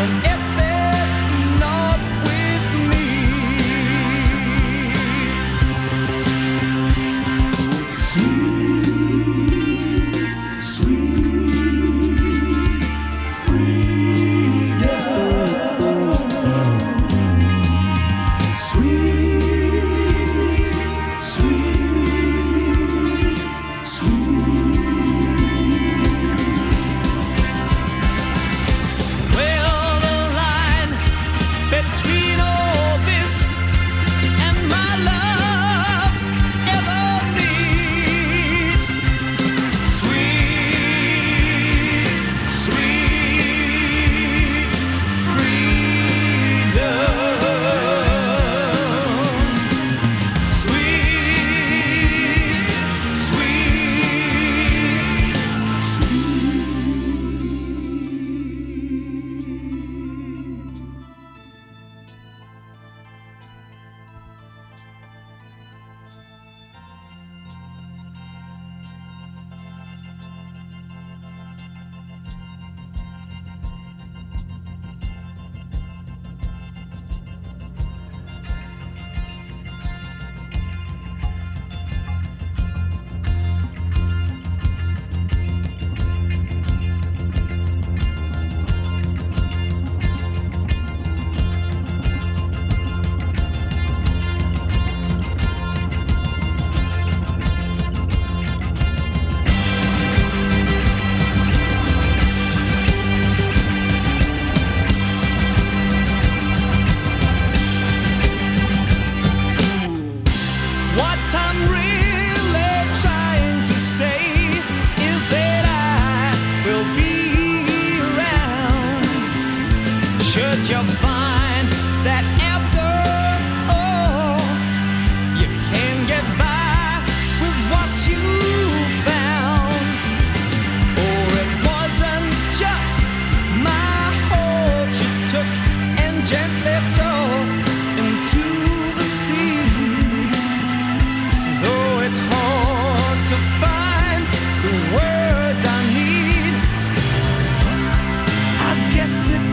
if it's not with me. Sweet, sweet freedom. Sweet, sweet, sweet. Well, the line between all this and my love ever meets. Sweet, sweet freedom. Sweet, sweet, what I'm really trying to say is that I will be around. Should you find that after all you can get by with what you found, or it wasn't just my heart you took and gently tossed into the sea. Though it's hard to find the words I need, I guess it